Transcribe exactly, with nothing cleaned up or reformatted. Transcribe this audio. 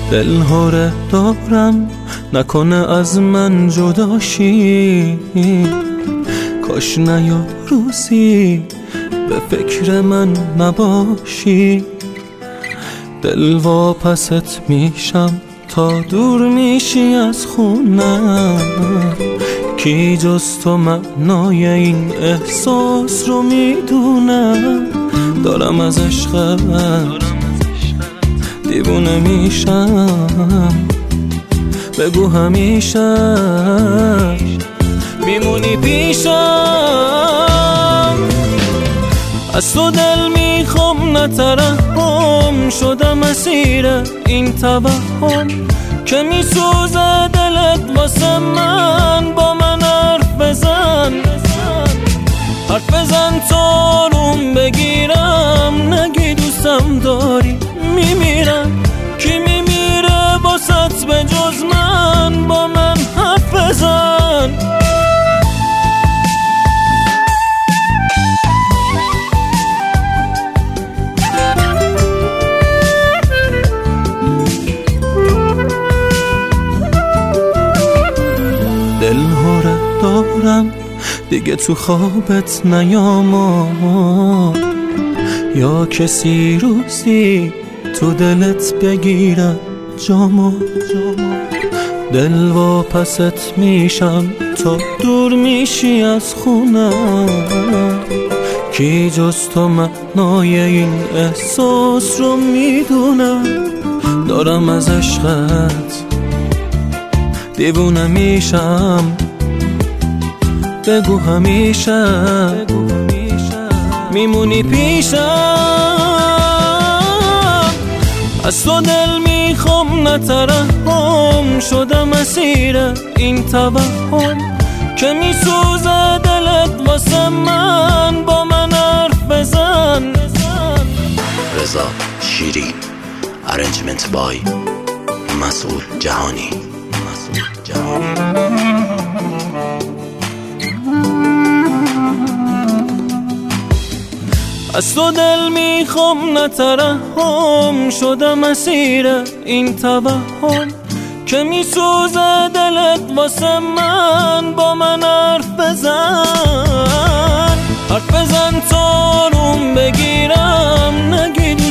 دل هاره دارم نکنه از من جداشی، کاش نیا روزی به فکر من نباشی. دل واپست میشم تا دور میشی از خونم، کی جز تو معنای این احساس رو میدونم. دارم از عشقت دیوونه میشم، بگو همیشه میمونی پیشم. از تو دل میخوام نترحم، شدم اسیر این توهم که میسوزه دلت واسه من. با من حرف بزن حرف بزن تا روم بگیرم، نگی دوستم داری میمیرم. کی میمیره باست به جز من؟ با من حرف بزن. دل هاره دارم دیگه تو خوابت نیاما، یا کسی روزی تو دلت بگیره جاما. دل واپست میشم تا دور میشی از خونم، کی جز تو معنای این احساس رو میدونم. دارم از عشقت دیوونه میشم، بگو همیشه میمونی پیشم. از تو دل میخوام نترحم، شدم اسیر این توهم که میسوزه دلت واسه من. با من حرف بزن. رضا شیری، ارنجمنت بای مسئول جهانی. مسئول جهانی. از تو دل میخوام نترحم، شدم اسیر این توهم که میسوزه دلت واسه من. با من حرف بزن حرف بزن تا روم بگیرم، نگی